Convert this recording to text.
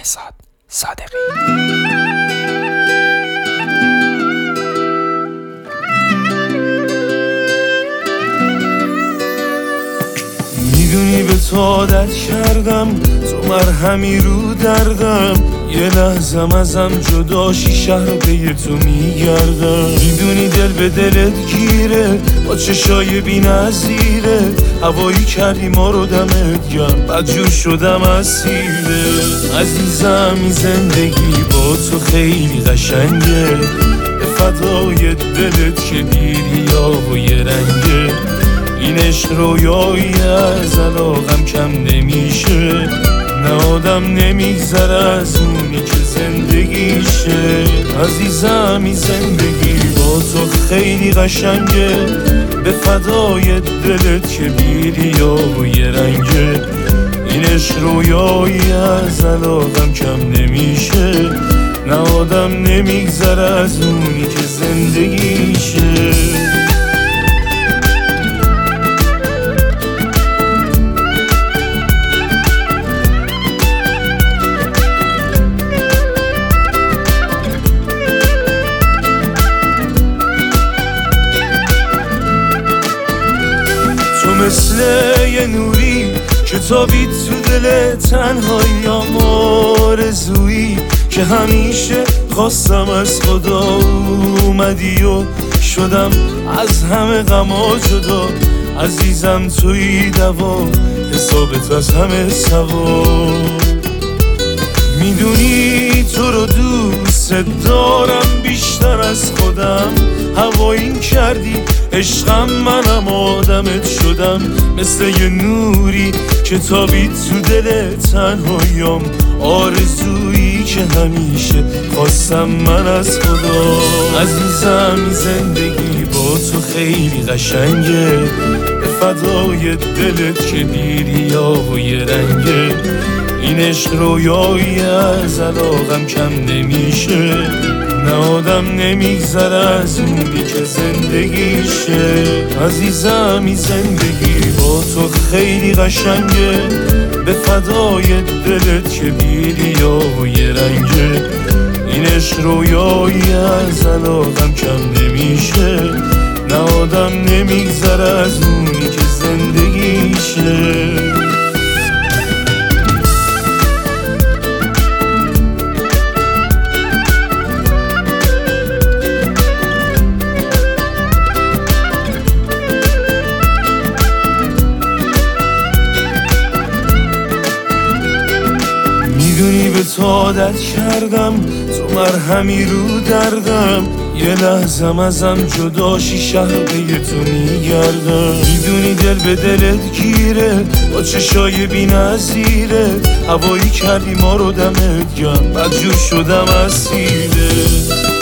مهزاد صادقی. میدونی به تو عادت کردم، تو مرهمی رو دردم، یه لحظم ازم جداشی شهر به تو میگردم. میدونی دل به دلت گیره، با چشای بی نظیره، هوایی کردی ما رو دمت گرم، بدجور شدم اسیره. عزیزم این زندگی با تو خیلی قشنگه، به فدای دلت که بیری یا و یه رنگه. این عشق رویایی از علاقم کم نمیشه، نه آدم نمیگذره از اونی که زندگیشه. عزیزم این زندگی با تو خیلی قشنگه، به فدای دلت که بیری یا و یه رنگه. این عشق رویایی از علاقم کم نمیشه، نه آدم نمیگذره از اونی که زندگیشه. مثل یه نوری که تابید تو دل تنهاییام، آرزویی که همیشه خواستم از خدا، اومدی و شدم از همه غما جدا. عزیزم توی دوا، حسابت از همه سوا. میدونی تو رو دوست دارم بیشتر از خودم، هوایین کردی عشقم، منم آدمت شدم. مثل یه نوری که تابید تو دل تنهاییام، آرزویی که همیشه خواستم من از خدا. عزیزم این زندگی با تو خیلی قشنگه، به فدای دلت که بیری یا و یه رنگه. این عشق رویایی از علاقم کم نمیشه، نه آدم نمیگذره از اونی که زندگیشه. عزیزم این زندگی با تو خیلی قشنگه، به فدای دلت که بیری یا و یه رنگه. این عشق رویایی از علاقم کم نمیشه، نه آدم نمیگذره از اونی که زندگیشه. میدونی به تو عادت کردم، تو مرهمی رو دردم، یه لحظم ازم جداشی شهر به تو میگردم. میدونی دل به دلت گیره، با چشای بی نظیره، هوایی کردی ما رو دمت گرم، بدجور شدم اسیره.